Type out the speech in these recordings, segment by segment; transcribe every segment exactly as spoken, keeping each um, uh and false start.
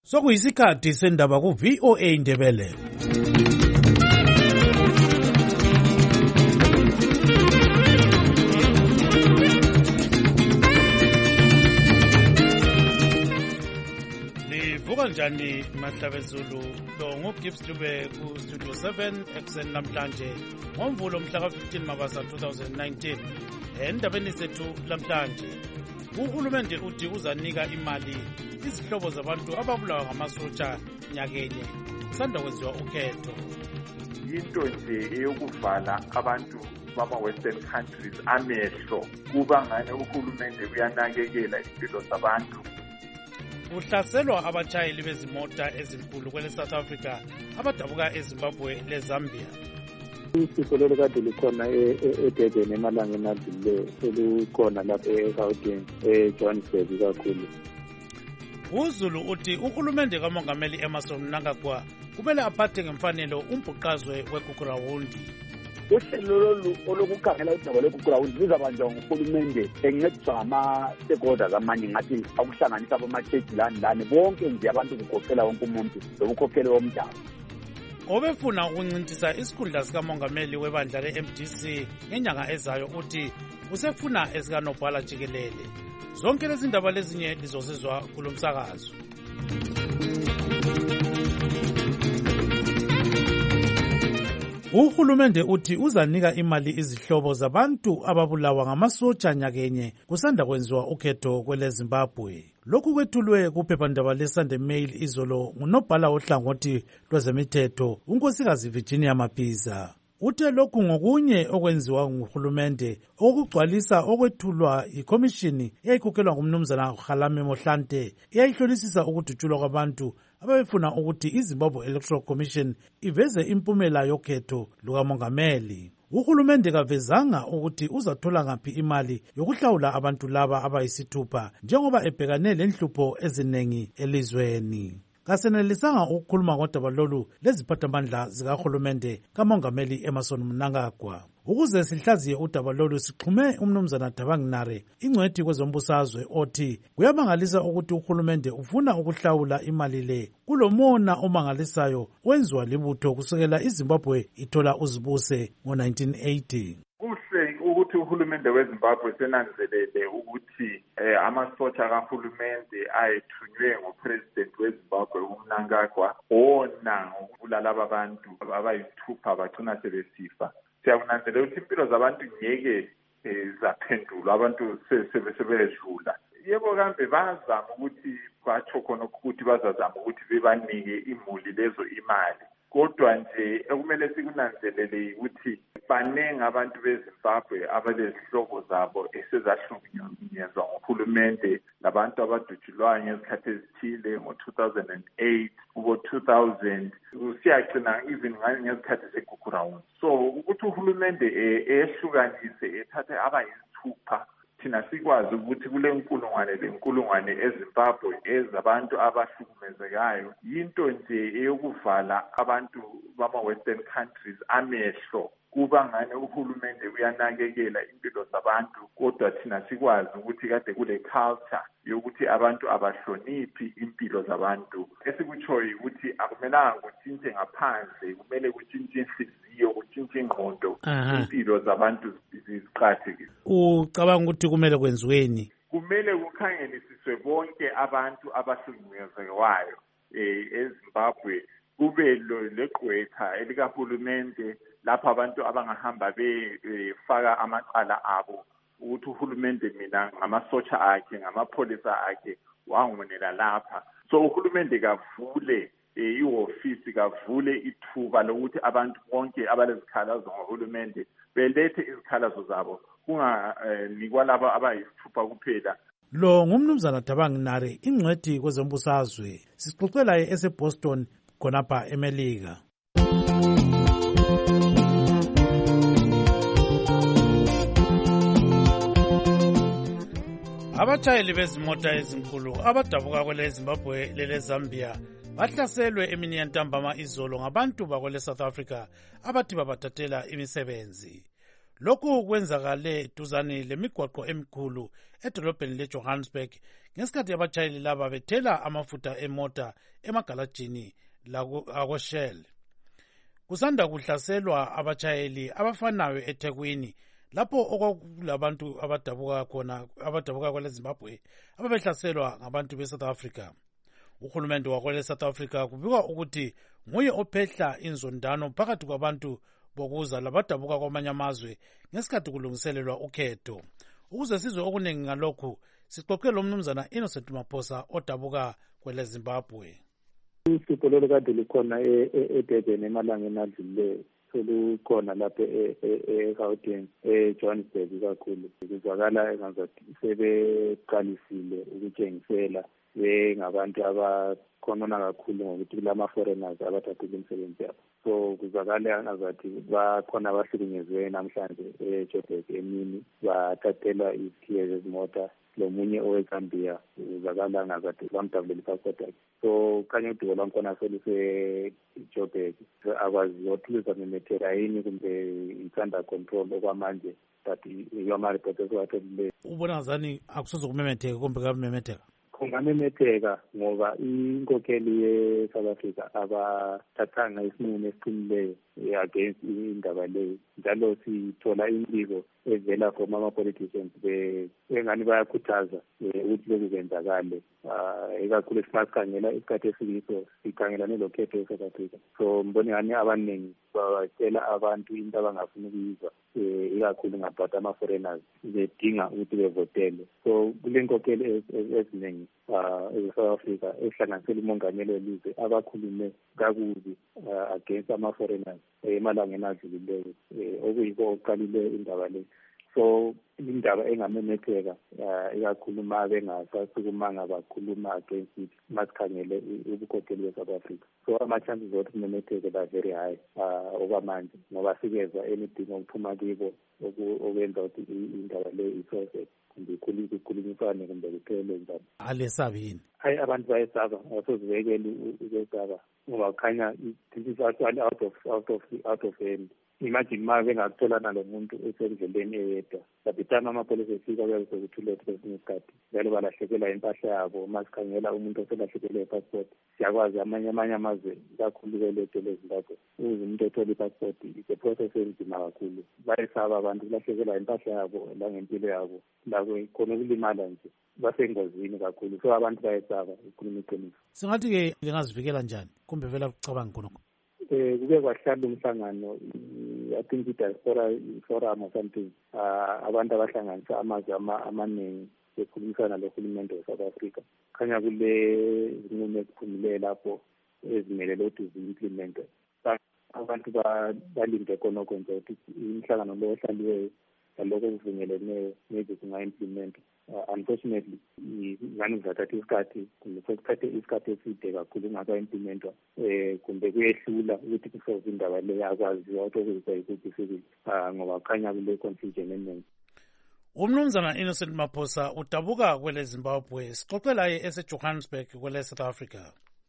Sokuyisikhathi sendaba ku V O A Ndebele. Livuka njani Mahlabezulu, lo nguGibbs Dube ku Studio seven ekuseni namhlanje ngomvulo mhla ka fifteen Mabasa two thousand nineteen. Endabeni zethu lamhlanje, uhulumende uthi uzanika imali izihlobo zabantu ababulawa ngamasotsha nyakenye kusanda kwenziwa ukhetho. Into nje eyokuvala abantu bama-Western countries amehlo kuba ngane uhulumende uyanakekela impilo zabantu. Uhlaselwa abatshayeli bezimota ezinkulu kwele South Africa abadabuka eZimbabwe leZambia. Isifo lelo kade likhona eDurban emalangeni adlulileyo selikhona lapho eGauteng eJohannesburg kakhulu. uZulu uthi uhulumende kaMongameli Emmerson Mnangagwa kumele aphathe ngemfanelo umbhuqazwe weGugurawundi. Uhlelo lolu olokukhangela udaba lweGugurawundi lizabanjwa nguhulumende encediswa ngama-stakeholders amanye ngathi akuhlanganisa abamachechi lani lani bonke nje abantu kukhokhela wonke umuntu lokukhokhele womdabu. Obefuna ukuncintisa isikhundla sikamongameli webandla le-M D C ngenyanga ezayo uthi usefuna esikanobhala jikelele. Zonke lezi ndaba lezinye lizosizwa kulo msakazo. Uhulumende uthi uzanika imali izihlobo zabantu ababulawa ngamasotsha nyakenye kusanda kwenziwa ukhetho kwele Zimbabwe. Lokhu kwethulwe kuphephandaba leSunday Mail izolo ngunobhala ohlangothi lwezemithetho unkosikazi Virginia Mapiza. Uthe lokhu ngokunye okwenziwa nguhulumende okugcwalisa okwethulwa ikomishini eyayikhokhelwa ngumnumzana Kgalame Mohlante eyayihlolisisa ukudutshulwa kwabantu ababefuna ukuthi iZimbabwe Electoral Commission iveze impumela yokhetho lukamongameli. Uhulumende kavezanga ukuthi uzathola ngaphi imali yokuhlawula abantu laba abayisithupha njengoba ebhekane lenhlupho ezinengi elizweni. Kasenelisanga ukukhuluma ngodaba lolu leziphathamandla zikahulumende kaMongameli Emmerson Mnangagwa. Ukuze sihlaziye udaba lolu sixhume umnumzana Dabanginare ingcwethi kwezombusazwe othi kuyamangalisa ukuthi uhulumende ufuna ukuhlawula imali le kulomona omangalisayo wenziwa libutho kusukela iZimbabwe ithola uzibuse ngo nineteen eighty. Kuhle ukuthi uhulumende weZimbabwe senanzelele ukuthi eh, amasotsha kahulumende ayethunywe ngupresident weZimbabwe uMnangagwa ona ukubulala abantu abayithupha bagcina sebesifa. Siyakunanzelela ukuthi impilo zabantu ngeke zaphendulwa, abantu sebedlula. Yebo kambe bazama ukuthi batsho khona ukuthi bazazama ukuthi bebanike imuli lezo imali. Kodwa nje ekumele sikunanzelele ukuthi baningi abantu beZimbabwe abalezihloko zabo esezahlukunyezwa nguhulumende, labantu abadutshulwayo ngezikhathi ezithile ngo two thousand eight kubo two thousand siyagcina even ngezikhathi zeGugurawundi. So ukuthi uhulumende ehlukanise ethathe abayisithupha thina sikwazi ukuthi kule nkulungwane lenkulungwane eZimbabwe ezabantu abahlukumezekayo into nje eyokuvala abantu bama-Western countries amehlo kuba ngane uhulumende uyanakekela impilo zabantu, kodwa thina sikwazi ukuthi kade kule culture yokuthi abantu abahloniphi impilo zabantu. Esikutshoyo ukuthi akumelanga kutshintshe ngaphandle, kumele kutshintshe inhliziyo, kutshintshe ingqondo, impilo zabantu ziqathekile. Ucabanga ukuthi kumele kwenziweni? Kumele kukhangelisiswe bonke abantu abahlukumezekwayo eh eZimbabwe, kube leqwetha elikahulumende lapha abantu abangahamba befaka amaqala abo ukuthi uhulumende mina ngamasotsha akhe ngamapholisa akhe wangonela lapha. So uhulumende kavule ihofisi, kavule ithuba lokuthi abantu bonke abalezikhalazo ngohulumende belethe izikhalazo zabo, kunganikwa laba abayisithupha kuphela. Lo ngumnumzana Dabanginare ingcwethi kwezombusazwe, sixoxela eseBoston khonapha eMelika. Abatshayeli bezimota ezinkulu abadabuka kwele Zimbabwe lele Zambia bahlaselwe emini yantambama izolo ngabantu bakwele South Africa abathi babathathela imisebenzi. Lokhu kwenzakale duzane lemigwaqo emikhulu edolobheni leJohannesburg ngesikhathi abatshayeli laba bethela amafutha emota emagalajini ako-Shell. Kusanda kuhlaselwa abatshayeli abafanayo eThekwini lapho okwakulabantu abadabuka khona abadabuka kwele Zimbabwe ababehlaselwa ngabantu be-South Africa. Uhulumende wakwele South Africa kubikwa ukuthi nguye ophehla inzondano phakathi kwabantu bokuza labadabuka kwamanye amazwe ngesikhathi kulungiselelwa ukhetho. Ukuze sizwe okuningi ngalokhu sixoxe lo mnumzana Innocent Maphosa odabuka kwele Zimbabwe. Isipho lelo kade likhona eDurban emalangeni adlulileyo solukhona lapha eGauteng eJohannesburg kakhulu. Kuzwakala engazathi sebeqalisile ukutshengisela bengabantu abakhonona kakhulu ngokuthi kulama foreigners abathathile imisebenzi yabo. So kuzwakala engazathi bakhona abahlukunyezwe namhlanje eJoburg emini bathathelwa izithiyo zezimota. Lo munye oweZambia uzakala ngazathi bamdabulela ipassport yakhe. So kanye udubo lwakhona seluseJoburg akwazi ukuthi luzamemetheka yini kumbe itsanda control okwamanje but iyoma report esiwatholile. Ubona ngazani akusoze kumemetheka kumbe kamemetheka? Kungamemetheka ngoba inkokheli ye-South Africa abathathanga isinqumo esiqinileyo against indaba leyo. Njalo sithola imbiko evela from ama-politicians engani bayakhuthaza ukuthi lokhu kwenzakale. Ikakhulu esikhangela isikhathi esikiso sikhangelane lokhetho e-South Africa. So mbone ngani abaningi batshela abantu into abangafuni ukuyizwa ikakhulu ngabata ama-foreigners bedinga ukuthi bevotele. So kule nkokheli eziningi e-South Africa ehlanganisela umongameli welizwe abakhulume kakubi against ama-foreigners emalangeni adlulileyo okuyikho oqalile indaba le. So indaba engamemetheka ikakhulu ma bengasasukumanga bakhuluma against it masikhangele ubukhokheli be-South Africa. So ama-chances ukuthi kumemetheke ba very high okwamanje ngoba sikezwa anything okuphuma kibo okwenza ukuthi indaba le isose kumbe ikhulunyiswane kumbe kuphele njalo. Alesabi yini? Hayi abantu bayesaba asozibekeli ukwesaba ngoba kukhanya this is actually out of out of out of hand. Imagine ma bengakutholana lo muntu esendleleni eyedwa sabitana amapolisi efika kuyazokuthuletha kwesinye isikhathi njalo balahlekelwa impahla yabo masikhangela umuntu oselahlekelwe ipassport. Siyakwazi amanye amanye amazwe kakhulu kwelethe leZimbabwe uze umuntu ethola ipassport it's a process enzima kakhulu. Bayesaba abantu kulahlekelwa impahla yabo langempilo yabo lako khona ukulimala nje basengozini kakhulu. So abantu bayesaba ikhuluma iqiniso. Singathi-ke lingazivikela njani kumbe vela kucabanga khonokho? Eh kuke kwahlala umhlangano I think i-diaspora forum or something abantu abahlanganisa amazwe amaningi bekhulumisana lohulumende we-South Africa. Khanya kule zinqumo eziphumileyo lapho ezimelele ukuthi zi-implemente. Abantu balinde khonokho nje ukuthi imihlangano lo ohlaliweyo nalokho kuvunyeleneyo maybe kunga-implementa. Unfortunately ngani kuzathatha isikhathi kumbe sekuthathe isikhathi eside kakhulu kungaka-implementwa kumbe kuyehlula ukuthi kusolve indaba le yakwaziwa ukuthi okuzwa yikuphi sibili ngoba kukhanya kule confusion eningi. Umnumzana Innocent Maphosa udabuka kwele Zimbabwe sixoxe laye eseJohannesburg kwele South Africa.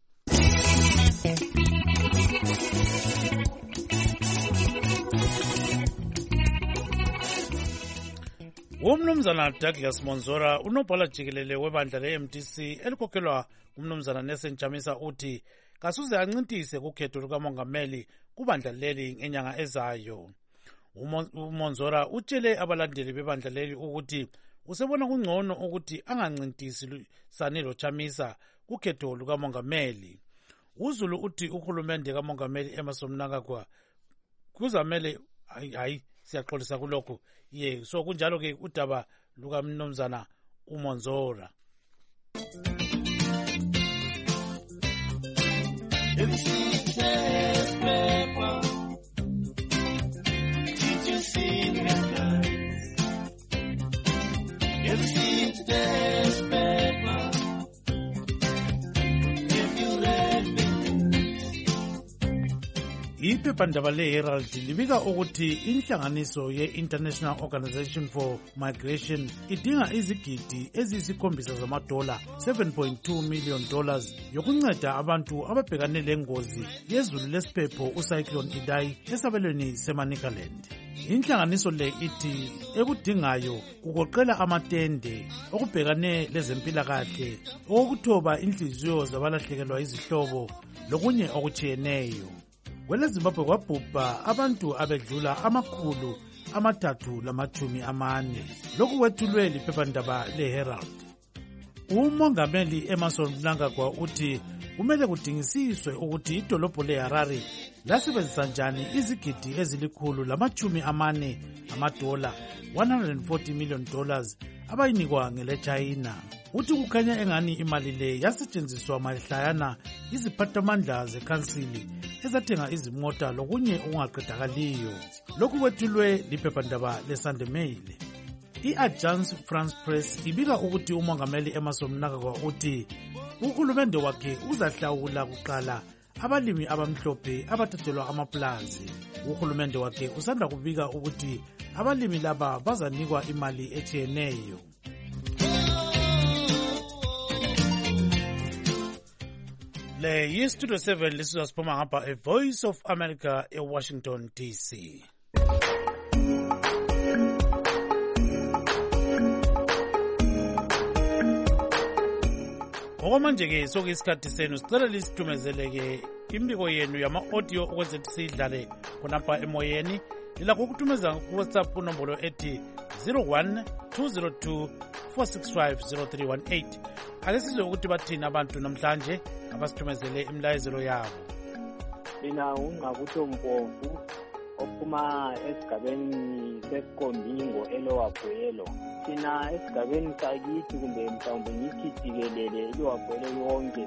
Umnumzana Douglas Monzora unobhala jikelele webandla le-M D C elikhokhelwa umnumzana Nelson Chamisa uthi kasuze ancintise kukhetho lukamongameli kubandla leli ngenyanga ezayo. uMonzora utshele abalandeli bebandla leli ukuthi usebona kungcono ukuthi angancintisi sanilo Chamisa kukhetho lukamongameli. uZulu uthi uhulumende kamongameli Emmerson Mnangagwa kuzamele hayi siyaxolisa kulokho ye so kunjalo ke udaba luka mnumzana uMonzora. Iphephandaba le-Herald libika ukuthi inhlanganiso ye-International Organization for Migration idinga izigidi eziyisikhombisa zamadola seven point two million dollars yokunceda abantu ababhekane lengozi yezulu lesiphepho uCyclone Idai esabelweni seManicaland. Inhlanganiso le ithi ekudingayo kugoqela amatende okubhekane lezempilakahle, okuthoba inhliziyo zabalahlekelwa izihlobo lokunye okutshiyeneyo. Kwele Zimbabwe kwabhubha abantu abedlula amakhulu amathathu lamatshumi amane. Lokhu kwethulwe liphephandaba leHerald. Umongameli Emmerson Mnangagwa uthi kumele kudingisiswe ukuthi idolobho leHarare lasebenzisa njani izigidi ezilikhulu lamachumi amane amadola one hundred forty million dollars abayinikwa ngele China. Uthi kukhanya engani imali le yasetshenziswa mahlayana iziphathamandla zekhansili ezathenga izimota lokunye okungaqedakaliyo. Lokhu kwethulwe liphephandaba leSunday Mail. I-Agence France Press ibika ukuthi umongameli Emmerson Mnangagwa uthi uhulumende wakhe uzahlawula kuqala abalimi abamhlophe abathathelwa amaplazi. Uhulumende wakhe usanda kubika ukuthi abalimi laba bazanikwa imali etshiyeneyo. Le yi-Studio seven lisizwa siphuma ngapha e Voice of America e Washington D C. Okwamanje-ke sokuyisikhathi senu sicela lisithumezeleke imbiko yenu yama-audio ukuze siyidlale khonapha emoyeni. Lilakho ukuthumeza ku-WhatsApp unombolo ethi zero one two zero two four six five zero three one eight. Ake sizwe ukuthi bathini abantu namhlanje abasithumezele imilayezelo yabo. Mina ungaqutho Mpofu ophuma esigabeni seKondingo eLowagwelo. Thina esigabeni sakithi kumbe mhlawumbe ngithi jikelele iLowagwelo yonke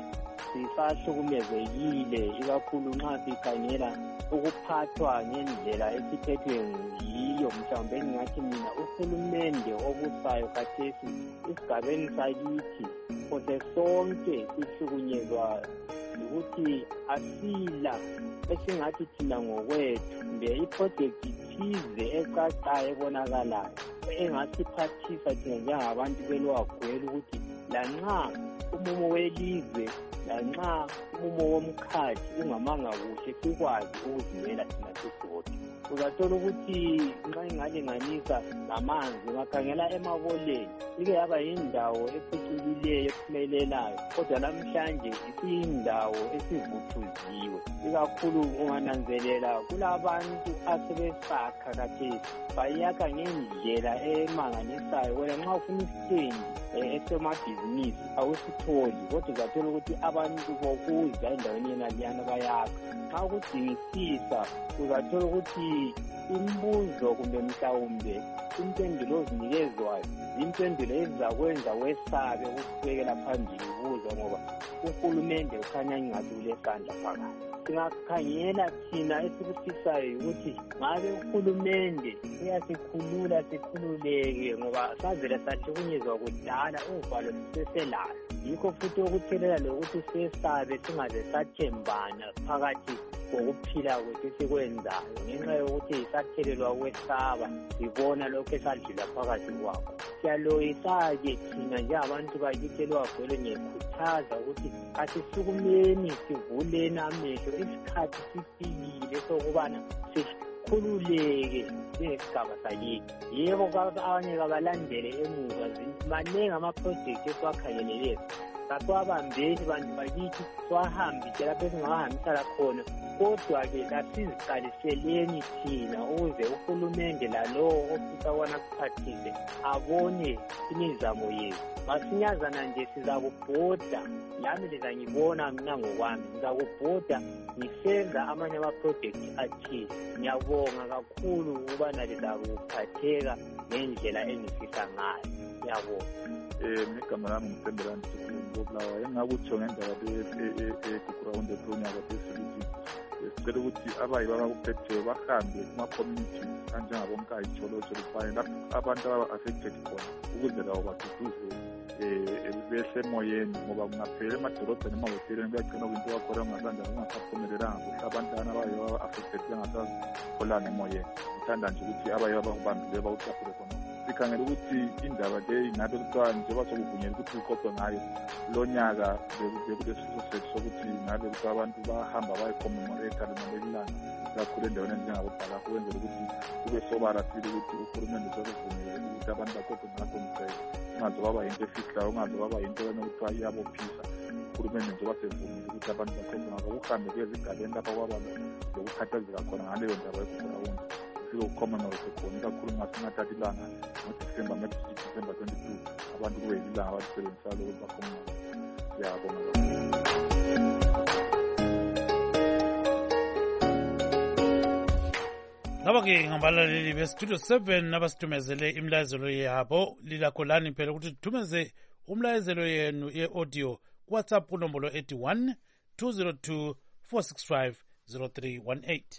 sisahlukumezekile, ikakhulu nxa sikhangela ukuphathwa ngendlela esiphethwe yiyo. Mhlawumbe ngingathi mina uhulumende obusayo khathesi esigabeni sakithi kodwa sonke sihlukunyezwa ukuthi asila esingathi thina ngokwethu kumbe iprojekthi thize ecacayo ebonakalayo engasiphathisa thina njengabantu beLowagwelo ukuthi lanxa umumo welizwe lanxa umumo womkhathi ungamanga kuhle sikwazi ukuzimela thina sisodwa. Uzathola ukuthi nxa ingalinganisa namanzi ungakhangela emaboleni ike yaba yindawo ephucukileyo ephumelelayo, kodwa namhlanje isiyindawo esivuthuziwe. Ikakhulu ungananzelela kulabantu asebesakha kathesi bayakha ngendlela emangalisayo. Wena nxa ufuna isitendi esemabhizinisi awusitholi, kodwa uzathola ukuthi abantu bokuza endaweni yenaliyana bayakha. Nxa ukudingisisa uzathola ukuthi imbuzo kumbe mhlawumbe impendulo ozinikezwayo impendulo ezizakwenza wesabe ukubekela phambili ubuza, ngoba uhulumende ukhanya ngathi ulesandla phakathi. Singakhangela thina esikufisayo ukuthi ngabe uhulumende uyasikhulula sikhululeke, ngoba savela sahlukunyezwa kudala uvalo siseselayo. Yikho futhi okuthelela lokuthi sesabe singaze sathembana phakathi kokuphila kwethu esikwenzayo, ngenxa yokuthi isathelelwa kwesaba sibona lokhu esadlula phakathi kwakho. Siyaloyisa-ke thina njengabantu bakithi eLowagwelo ngikhuthaza ukuthi asisukumeni sivuleni amehlo, isikhathi sifikile sokubana sikhululeke njengesigaba sakithi. Yebo abanye kabalandele emuva, maningi amaprojekthi esiwakhangeleleyo sakwabambeni bantu bakithi swahambise lapho esingawahambisala khona, kodwa-ke kasiziqaliseleni thina ukuze uhulumende lalowo ofisa wana kuphathise abone imizamo yethu. Masinyazana nje sizakubhoda, lami lizangibona mina ngokwami ngizakubhoda ngisenza amanye amaprojekthi athile. Ngiyabonga kakhulu ukubana lizakuphatheka ngendlela engifisa ngayo. Ngiyabonga. Eh ngigama lami ngisembelani ngobulawa engakutsho ngendaba le-ground epronya kwathesithi sicela ukuthi abayi babakuphethe bahambe kuma-community kanjengabonkayi jolojo lufane lapho abantu aba-affected khona ukuze lawo baduduze um behle emoyeni, ngoba kungaphela emadolobheni emahoteleni kuyagcina kwinto yakhona ungasandla ungasaphumelelanga kuhle abantwana abayi baba-affected bengasazitholanga emoyeni. Ngithanda nje ukuthi abayi babakubambileyo bawucaphule khona. sikhangela ukuthi indaba le ngabe kuthiwa njengoba sokuvunyelwa ukuthi uqoqwe ngayo lo nyaka bekulesiso sethu sokuthi ngabe kuthiwa abantu bahamba bayicommemorate lona kakhulu endaweni enjengabodala ukwenzela ukuthi kube sobala sile ukuthi uhulumende sokuvumile ukuthi abantu baqoqwe ngakho umcebo ungaze baba yinto efihlayo ungaze baba yinto enokuthiwa iyabophisa uhulumende njengoba sevumile ukuthi abantu baqoqwe ngakho kuhambe kuye ezigabeni lapha kwaba lokukhathazeka khona ngaleyo ndaba yokuGurawundi ukucommemorate khona ikakhulu ngasingathathi ilanga ngoDisemba Disemba twenty-two abantu kube yilanga abalisebenzisayo lokuthi bacommemorate. Siyabonga kakhulu. Ngaba-ke ngabalaleli bestudio seven abasithumezele imlayezelo yabo lilakholani phela ukuthi thumeze umlayezelo yenu ye-audio kuWhatsApp kunombolo ethi one two zero two four six five zero three one eight.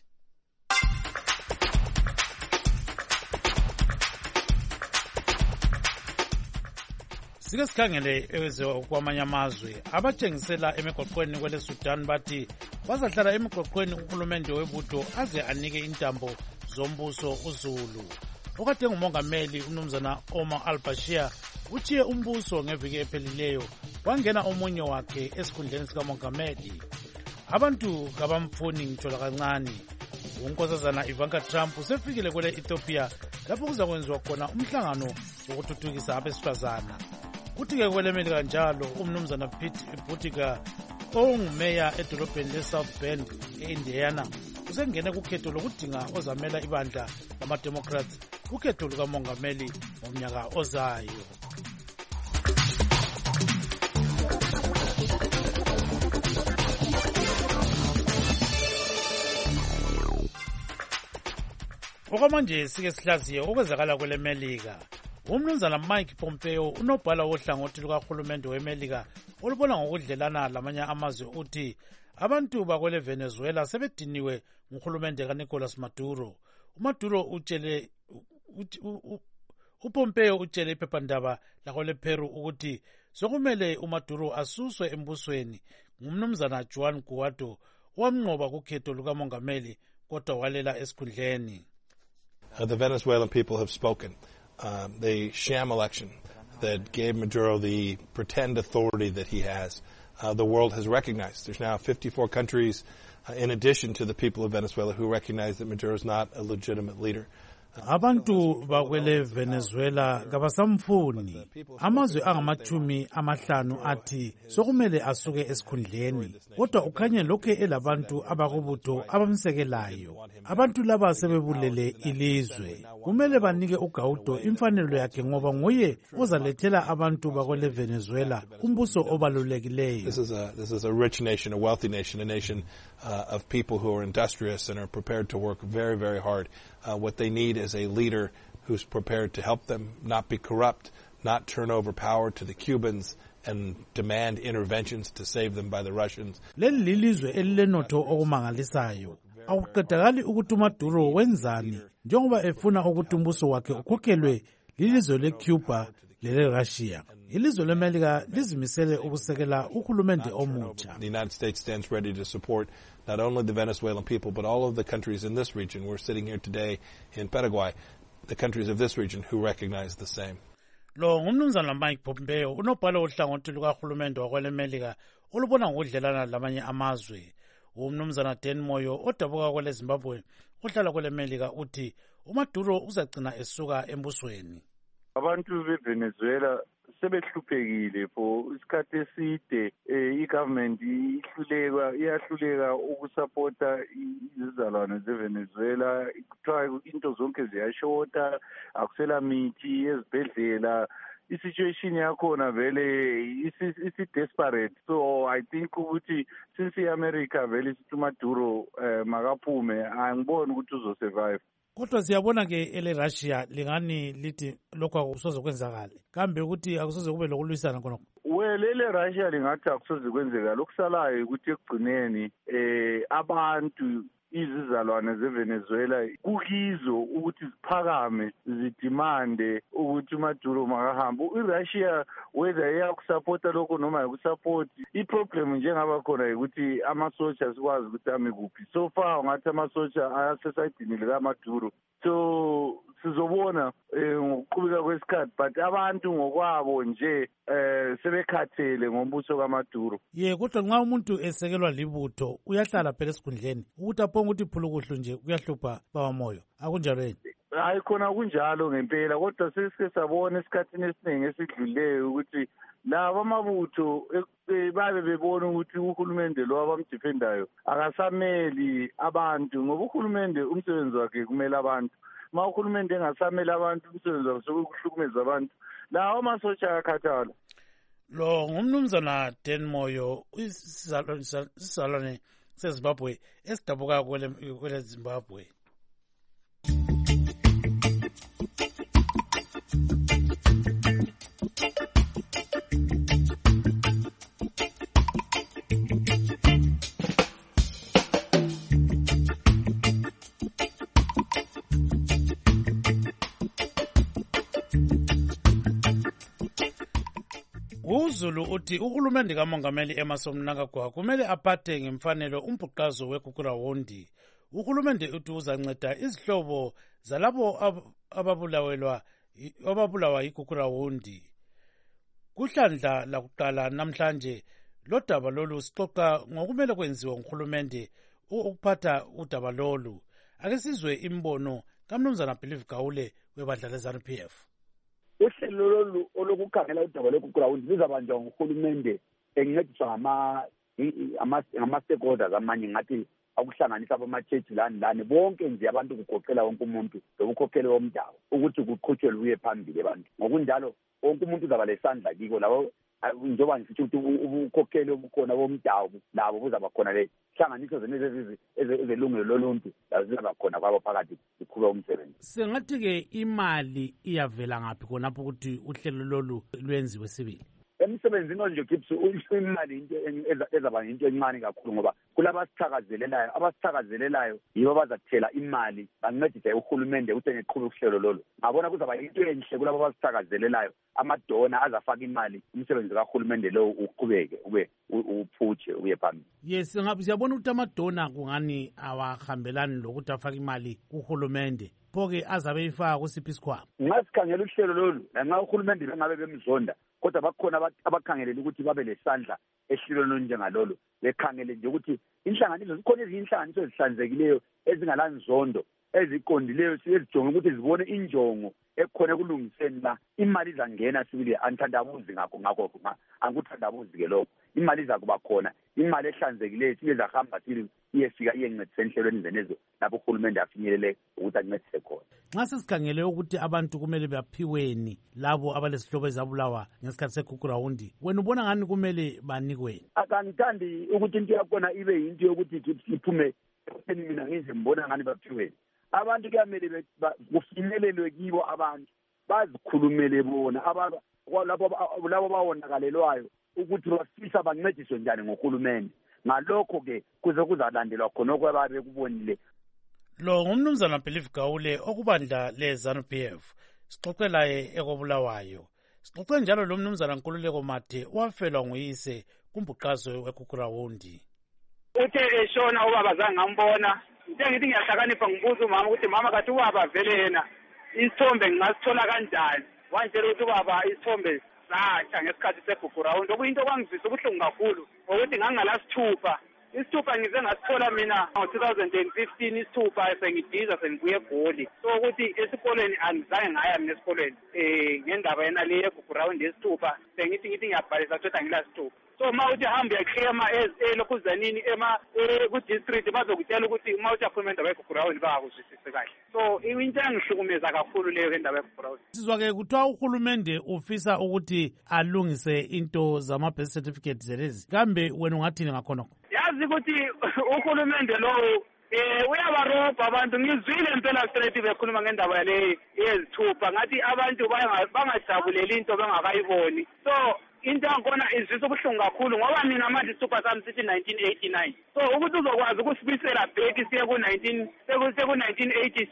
Sike sikhangele eze kwamanye amazwe abatshengisela emigwaqweni kwele Sudan bathi bazahlala emigwaqweni uhulumende webutho aze anike intambo zombuso uZulu. Okade ngumongameli umnumzana Omar al-Bashir uchiye umbuso ngeviki ephelileyo wangena omunye wakhe esikhundleni sikamongameli. Abantu kabamfuni ngithola kancane. Unkosazana Ivanka Trump usefikile kwele Ethiopia lapho kuzakwenziwa khona umhlangano wokuthuthukisa abesifazana. Kuthi-ke kwele Melika njalo umnumzana Pete Buttigieg ongumeya edolobheni le-South Bend e-Indiana usengene kukhetho lokudinga ozamela ibandla lama-Democrats kukhetho lukamongameli ngomnyaka ozayo. Okwamanje sike sihlaziye okwenzakala kwele Melika. Umnumzana Mike Pompeo unobhala wohlangothi lukahulumende weMelika olubona ngokudlelana lamanye amazwe uthi abantu bakwele Venezuela sebediniwe nguhulumende kaNicolas Maduro. uMaduro utshele uPompeo utshele iphephandaba lakwele Peru ukuthi sokumele uMaduro asuswe embusweni ngumnumzana Juan Guaido owamnqoba kukhetho lukamongameli kodwa walela esikhundleni. Uh, the Venezuelan people have spoken. Um, the sham election that gave Maduro the pretend authority that he has, uh, the world has recognized. There's now fifty-four countries, uh, in addition to the people of Venezuela, who recognize that Maduro is not a legitimate leader. Abantu bakwele Venezuela kabasamfuni. Amazwe angamachumi amahlanu athi sokumele asuke esikhundleni. Kodwa ukhanye lokho elabantu abakubutho abamsekelayo. Abantu laba sebebulele ilizwe. Kumele banike uGuaido imfanelo yakhe ngoba nguye ozalethela abantu bakwele Venezuela umbuso obalulekileyo. This is a this is a rich nation, a wealthy nation, a nation uh, of people who are industrious and are prepared to work very, very hard. Uh, what they need is a leader who's prepared to help them, not be corrupt, not turn over power to the Cubans and demand interventions to save them by the Russians. Leli lilizwe elilenotho okumangalisayo. Awuqedakali ukuthi uMaduro wenzani njengoba efuna ukuthi umbuso wakhe ukhokhelwe lilizwe leCuba lele-Russia. Ilizwe leMelika lizimisele ukusekela uhulumende omutsha. The United States stands ready to support not only the Venezuelan people but all of the countries in this region. We're sitting here today in Paraguay, the countries of this region who recognize the same. Lo ngumnumzana Mike Pompeo unobhala wohlangothi lukahulumende wakwele Melika olubona ngokudlelana lamanye amazwe. Umnumzana Dan Moyo odabuka kwele Zimbabwe uhlala kwele Melika uthi uMaduro uzagcina esuka embusweni. Abantu beVenezuela sebehluphekile for isikhathi eside, i-government ihluleka iyahluleka ukusupporta izizalwane zeVenezuela. Kuthiwa into zonke ziyashota, akusela mithi ezibhedlela. I-situation yakhona vele isi desperate. So I think ukuthi since iAmerica vele sithi uMaduro makaphume, angiboni ukuthi uzosurvive. Kodwa siyabona ke ele Russia lingani lithi lokho akusoze kwenzakala. Kambe ukuthi akusoze kube lokulwisana khona. Well, ele Russia lingathi akusoze kwenzeka. Lokusalayo ukuthi ekugcineni eh abantu izizalwane zeVenezuela kukizo ukuthi ziphakame zidimande ukuthi uMaduro makahamba. iRussia whether iyakusupporta lokho noma ayikusupport, iproblem njengaba khona ukuthi amasotsha sikwazi ukuthi ame kuphi. So far ngathi amasotsha ayasesayidini likaMaduro. So sizobona ngokuqhubeka kwesikhathi but abantu ngokwabo nje eh sebekhathele ngombuso kaMaduro. Ye kodwa nxa umuntu esekelwa libutho uyahlala phela esikhundleni ukuthi aphonga ukuthi phulukuhlu nje kuyahlupha bawamoyo akunjalo yini? Hayi khona kunjalo ngempela kodwa sesike sabona esikhathini esiningi esidlulileyo ukuthi laba amabutho babe bebona ukuthi uhulumende lo abamdefendayo akasameli abantu ngoba uhulumende umsebenzi wakhe kumele abantu. Ma uhulumende engasameli abantu umsebenzi wakhe sokuhlukumeza abantu lawo amasotsha ayakhathala. Lo ngumnumzana Dan Moyo isizalwane seZimbabwe esidabuka kwele Zimbabwe. uZulu uthi uhulumende kaMongameli Emmerson Mnangagwa kumele aphathe ngemfanelo umbhuqazo weGukurahundi. Uhulumende uthi uzanceda izihlobo zalabo ababulawelwa ababulawa yiGukurahundi. Kuhlandla lakuqala namhlanje lodaba lolu sixoxa ngokumele kwenziwe nguhulumende ukuphatha udaba lolu. Ake sizwe imbono kaMnumzana Believe Gawule webandla leZANU P F. Uhlelo lolu olokukhangela udaba lweGukurahundi lizabanjwa nguhulumende encediswa ngama ama-stakeholders amanye ngathi akuhlanganisa abama-church lani lani bonke nje abantu kugoqela wonke umuntu lokukhokhela womdawo ukuthi kuqhutshwe luye phambili abantu. Ngokunjalo wonke umuntu uzaba lesandla kiko labo njengoba ngisithi ukuthi ukukhokhela obukhona womdawo labo buzaba khona le hlanganiso zenezi ezelungelo loluntu lazizaba khona kwabo phakathi ikhulu umsebenzi. Sengathi-ke imali iyavela ngaphi khonapho ukuthi uhlelo lolu lwenziwe sibili? Emsebenzini onje Gibbs imali into ezaba into encane kakhulu ngoba kulabasithakazelelayo abasithakazelelayo yibo bazathela imali bancedise uhulumende ukuthi ngeqhubeka uhlelo lolu. Ngabona kuzaba into enhle kulabo abasithakazelelayo amadona azafaka imali umsebenzi kahulumende lo uqhubeke ube uphutshe uye phambili. Yes, ngabe siyabona ukuthi amadona kungani awahambelani lokuthi afake imali kuhulumende phoke azabe ifaka kusiphi isikhwama. Nxa sikhangela uhlelo lolu nxa uhulumende bengabe bemzonda kodwa bakhona abakhangelela ukuthi babe lesandla ehlelweni njengalolo bekhangele nje ukuthi inhlanganiso zikhona ezinye inhlanganiso ezihlanzekileyo ezingalanzondo eziqondileyo siyezijonge ukuthi zibone injongo ekhona ekulungiseni la imali izangena sibili anthandabuzi ngakho ngakho angikuthandabuzi ke lokho imali iza kuba khona imali ehlanzekileyo sibe zahamba sibili iyefika iyencedisa enhlelweni zenezo lapho uhulumende afinyelele ukuthi ancedise khona. Nxa sesikhangele ukuthi abantu kumele baphiweni labo abalesihlobo ezabulawa ngesikhathi seGukurahundi, wena ubona ngani kumele banikweni? Akangithandi ukuthi into yakhona ibe yinto yokuthi iphume mina ngize mbona ngani baphiweni. Abantu kuyamele kufinyelelwe kibo abantu bazikhulumele bona abantu labo labo bawonakalelwayo ukuthi bafisa bancediswe njani ngohulumende. Ngalokho ke kuze kuzalandelwa khona okwababe kubonile. Lo ngumnumzana Believe Gawule okubandla leZANU P F. Sixoxe laye ekobulawayo. Sixoxe njalo lo mnumzana Nkululeko Mathe wafelwa nguyise kumbhuqazo weGukurahundi. Uthe eshona ubaba zange ngambona. Into ngithi ngiyahlakanipha ngibuza umama ukuthi mama kathi ubaba vele yena isithombe ngingasithola kanjani? Wanjela ukuthi ubaba isithombe satsha ngesikhathi seGukurahundi. Okuyinto kwangizwisa ubuhlungu kakhulu ukuthi ngangalasithupha. Isithupha ngize ngasithola mina ngo-twenty fifteen isithupha sengidiza sengibuye eGoli. So ukuthi esikoleni angizange ngaya mina esikoleni eh ngendaba yena le yeGukurahundi esithupha sengithi ngithi ngiyabhalisa kodwa ngilasithupha. So ma uthi hamba uyaclaima elokhuzanini ema ku-district bazokutshela ukuthi uma uthi akhuluma indaba yeGukurahundi bayakuzwisisa kahle. So into engihlukumeza kakhulu leyo indaba yeGukurahundi. Sizwa-ke kuthiwa uhulumende ufisa ukuthi alungise into zama-birth certificate zelezi, kambe wena ungathini ngakhonokho? Yazi ukuthi uhulumende lowo eh uyabarobha abantu. Ngizwile impela straight bekhuluma ngendaba yale yezithupha ngathi abantu bangajabuleli into bengakayiboni. So into yakhona izwisa ubuhlungu kakhulu ngoba mina manje isithupha sami sithi nineteen eighty-nine. So ukuthi uzokwazi ukusibisela back siye ku nineteen seku nineteen eighty-six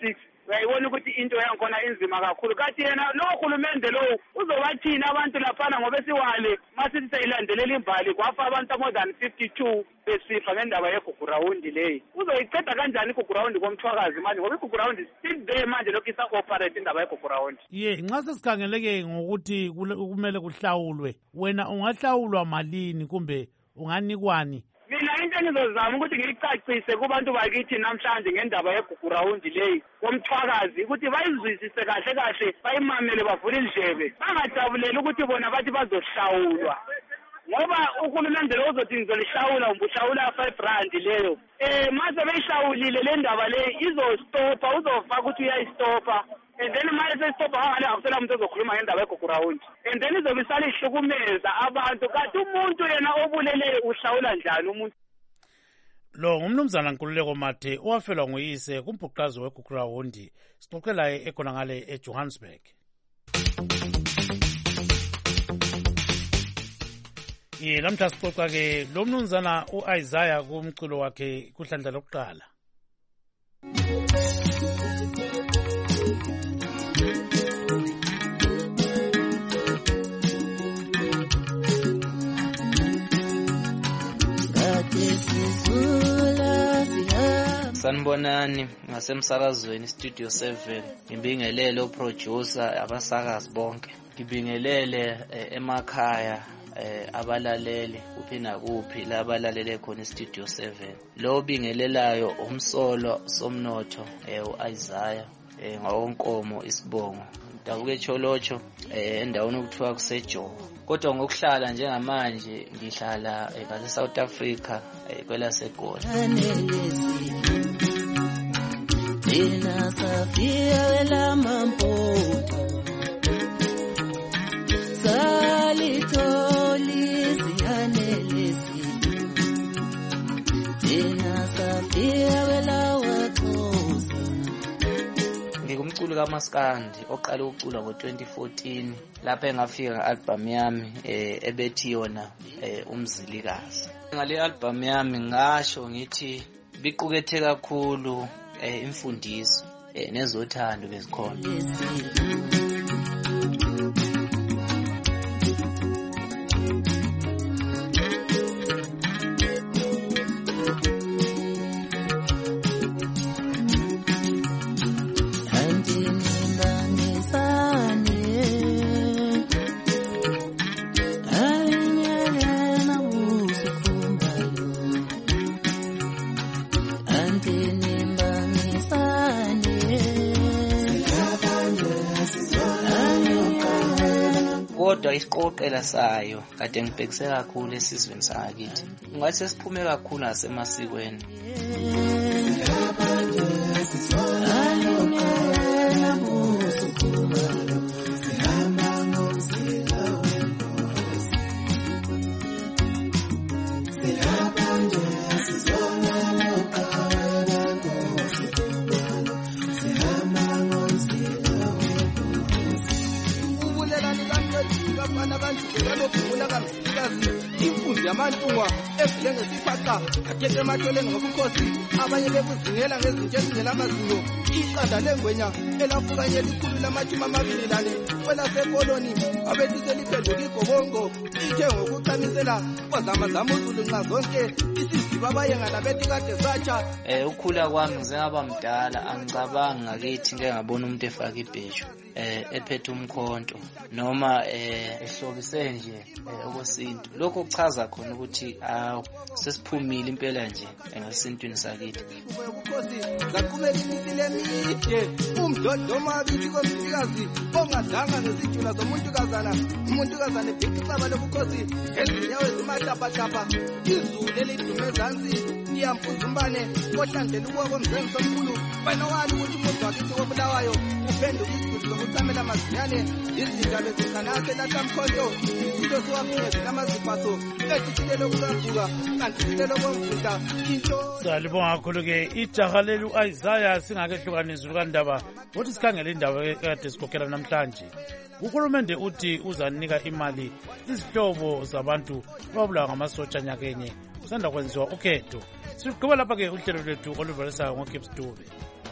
uyayibona ukuthi into yankhona inzima kakhulu. Kathi yena lo hulumende lo uzobathina abantu laphana ngoba esiwale masithi seyilandelela imbali kwafa abantu more than fifty-two besifa ngendaba yegugurawundi leyi. Uzoyiqeda kanjani igugurawundi komthwakazi manje ngoba igugurawundi still there manje lokhu isa-operate indaba yegugurawundi. Ye, nxa sesikhangeleke ngokuthi kumele kuhlawulwe, wena ungahlawulwa malini kumbe unganikwani? Mina into engizozama ukuthi ngiyicacise kubantu bakithi namhlanje ngendaba yegugurawundi leyi komthwakazi ukuthi bayizwisise kahle kahle bayimamele bavule indlebe bangajabuleli ukuthi bona bathi bazohlawulwa ngoba uhulumende lo uzothi ngizolihlawula umbuhlawula five rand leyo eh mase beyihlawulile le ndaba leyi izostopa uzofaka ukuthi uyayistopa and then manje seyistopa ngale akusela umuntu ozokhuluma ngendaba yegugurawundi and then izobe isale ihlukumeza abantu kanti umuntu yena obulele uhlawula njani umuntu. Lo ngumnumzana Nkululeko Mathe owafelwa nguyise kumbhuqazo wegugurawundi. Sixoxe laye ekhona ngale eJohannesburg. Ye, lamhla sixoxa ke lo mnumzana uIsaiah kumculo wakhe kuhlandla lokuqala. Sanibonani ngasemsakazweni Studio seven. Ngibingelele uproducer abasakazi bonke. Ngibingelele emakhaya abalaleli kuphi nakuphi la abalalele khona Studio seven. Lo bingelelayo umsolo somnotho uIsaiah ngawonkomo isibongo. Dabuke Cholocho endaweni okuthiwa kuseJowo. Kodwa ngokuhlala njengamanje ngihlala e South Africa kwela seGoli. Ina safia wela mampoto salitoli ziyanelesi ina safia wela wathosa. Ngingumculi kaMaskandi oqala ukucula ngo twenty fourteen lapha engafika nge-album yami ebethi yona umzilikazi. Ngale album yami ngasho ngithi biqukethe kakhulu imfundiso nezothando bezikhona. Kodwa isiqoqela sayo kade ngibhekise kakhulu esizweni sakithi. Ngathi siphume kakhulu nasemasikweni. Yamantuwa efike ngesiphaqa akhethe ematoleni ngobukhosi abanye bekuzingela ngezinto ezingelamazinyo iqanda lengwenya elafukanye likhulu lamashumi amabili lane kwelasekoloni abethise liphenduka igobongo ithe ngokuchamisela kwazamazama uzulu nxa zonke isiziba abayengana bethi kade satsha. Eh ukhula kwami ngizengaba mdala angicabangi ngakithi ngeke ngabona umuntu efaka ibheshu eh ephethe umkhonto noma eh ehlobise nje okwesintu. Lokho kuchaza khona ukuthi awu sesiphumile impela nje ngesintwini sakithi. Ubukhosi zaqhubeka imisile emide umdodoma bithi komsikazi ongadlanga nezijula zomuntu kazana umuntu kazana ebhekisaba lobukhosi ezinyawo ezimatapatapa izulu elidume ezansi iyamfuza umbane kohlandlela ukuwa komzenzi omkhulu wena wali ukuthi umuntu wakithi wobulawayo uphenduka isiguli zokucamela amazinyane izindaba ezikhanase latamkhonto into siwapheze namaziphaso ethithilelo kukavuka kanti thilelo komvuta into. Salibonga kakhulu-ke ijaha leli uIsaiah singakehlukanisi lukandaba ukuthi sikhangele indaba ekade sikhokhela namhlanje. Uhulumende uthi uzanika imali izihlobo zabantu ababulawa ngamasotsha nyakenye kusanda kwenziwa ukhetho. Sigqiba lapha-ke uhlelo lwethu oluvelisayo ngoGibbs Dube.